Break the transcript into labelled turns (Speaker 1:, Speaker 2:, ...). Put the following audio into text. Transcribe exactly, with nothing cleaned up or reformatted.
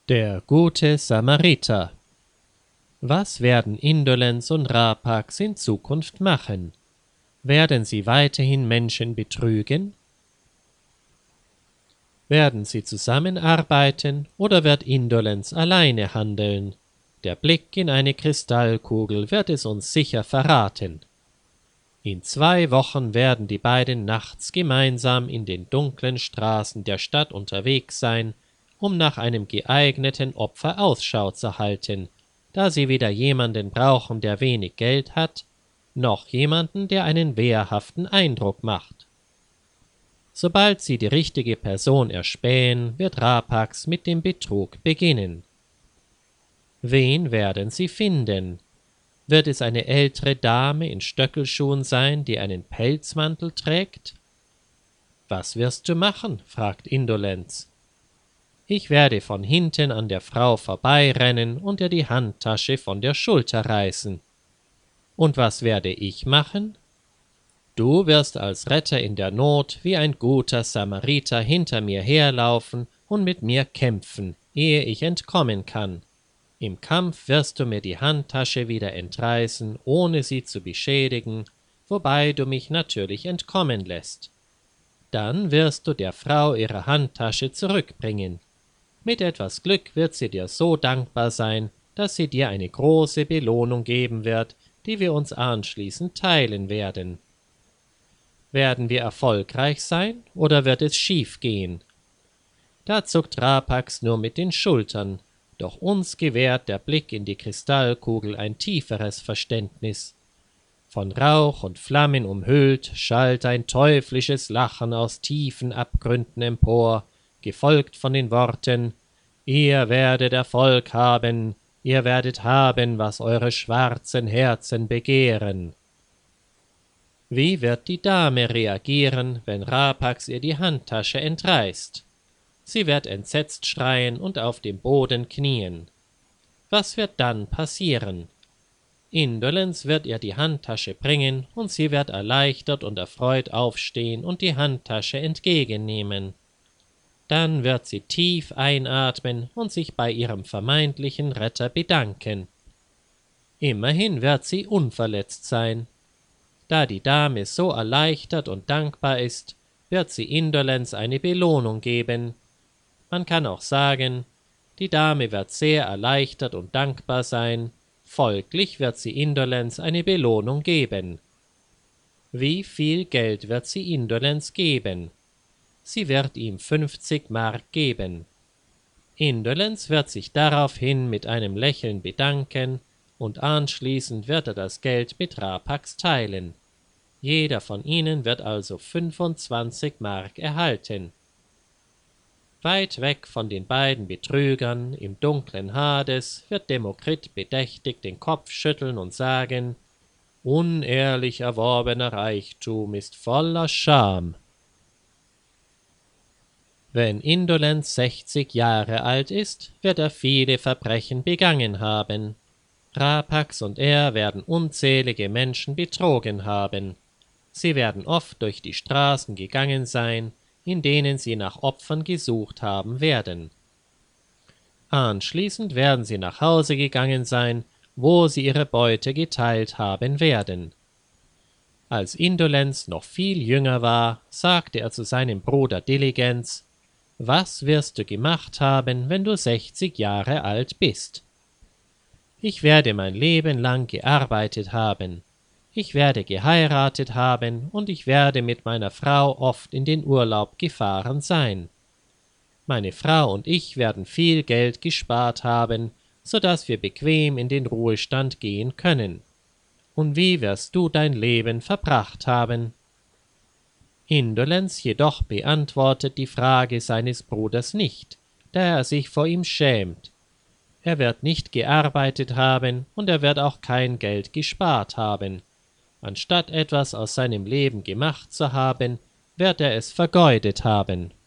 Speaker 1: Der gute Samariter. Was werden Indolenz und Rapax in Zukunft machen? Werden sie weiterhin Menschen betrügen? Werden sie zusammenarbeiten oder wird Indolenz alleine handeln? Der Blick in eine Kristallkugel wird es uns sicher verraten. In zwei Wochen werden die beiden nachts gemeinsam in den dunklen Straßen der Stadt unterwegs sein, um nach einem geeigneten Opfer Ausschau zu halten, da sie weder jemanden brauchen, der wenig Geld hat, noch jemanden, der einen wehrhaften Eindruck macht. Sobald sie die richtige Person erspähen, wird Rapax mit dem Betrug beginnen. Wen werden sie finden? Wird es eine ältere Dame in Stöckelschuhen sein, die einen Pelzmantel trägt? »Was wirst du machen?« fragt Indolenz. »Ich werde von hinten an der Frau vorbeirennen und ihr die Handtasche von der Schulter reißen.« »Und was werde ich machen?« »Du wirst als Retter in der Not wie ein guter Samariter hinter mir herlaufen und mit mir kämpfen, ehe ich entkommen kann. Im Kampf wirst du mir die Handtasche wieder entreißen, ohne sie zu beschädigen, wobei du mich natürlich entkommen lässt. Dann wirst du der Frau ihre Handtasche zurückbringen. Mit etwas Glück wird sie dir so dankbar sein, dass sie dir eine große Belohnung geben wird, die wir uns anschließend teilen werden. Werden wir erfolgreich sein oder wird es schief gehen?« Da zuckt Rapax nur mit den Schultern, doch uns gewährt der Blick in die Kristallkugel ein tieferes Verständnis. Von Rauch und Flammen umhüllt, schallt ein teuflisches Lachen aus tiefen Abgründen empor, gefolgt von den Worten: »Ihr werdet Erfolg haben, ihr werdet haben, was eure schwarzen Herzen begehren.« Wie wird die Dame reagieren, wenn Rapax ihr die Handtasche entreißt? Sie wird entsetzt schreien und auf dem Boden knien. Was wird dann passieren? Indolenz wird ihr die Handtasche bringen und sie wird erleichtert und erfreut aufstehen und die Handtasche entgegennehmen. Dann wird sie tief einatmen und sich bei ihrem vermeintlichen Retter bedanken. Immerhin wird sie unverletzt sein. Da die Dame so erleichtert und dankbar ist, wird sie Indolenz eine Belohnung geben. Man kann auch sagen, die Dame wird sehr erleichtert und dankbar sein, folglich wird sie Indolenz eine Belohnung geben. Wie viel Geld wird sie Indolenz geben? Sie wird ihm fünfzig Mark geben. Indolenz wird sich daraufhin mit einem Lächeln bedanken und anschließend wird er das Geld mit Rapax teilen. Jeder von ihnen wird also fünfundzwanzig Mark erhalten. Weit weg von den beiden Betrügern im dunklen Hades wird Demokrit bedächtig den Kopf schütteln und sagen: »Unehrlich erworbener Reichtum ist voller Scham.« Wenn Indolenz sechzig Jahre alt ist, wird er viele Verbrechen begangen haben. Rapax und er werden unzählige Menschen betrogen haben. Sie werden oft durch die Straßen gegangen sein, in denen sie nach Opfern gesucht haben werden. Anschließend werden sie nach Hause gegangen sein, wo sie ihre Beute geteilt haben werden. Als Indolenz noch viel jünger war, sagte er zu seinem Bruder Diligenz: »Was wirst du gemacht haben, wenn du sechzig Jahre alt bist?« »Ich werde mein Leben lang gearbeitet haben. Ich werde geheiratet haben und ich werde mit meiner Frau oft in den Urlaub gefahren sein. Meine Frau und ich werden viel Geld gespart haben, so dass wir bequem in den Ruhestand gehen können. Und wie wirst du dein Leben verbracht haben?« Indolenz jedoch beantwortet die Frage seines Bruders nicht, da er sich vor ihm schämt. Er wird nicht gearbeitet haben und er wird auch kein Geld gespart haben. Anstatt etwas aus seinem Leben gemacht zu haben, wird er es vergeudet haben.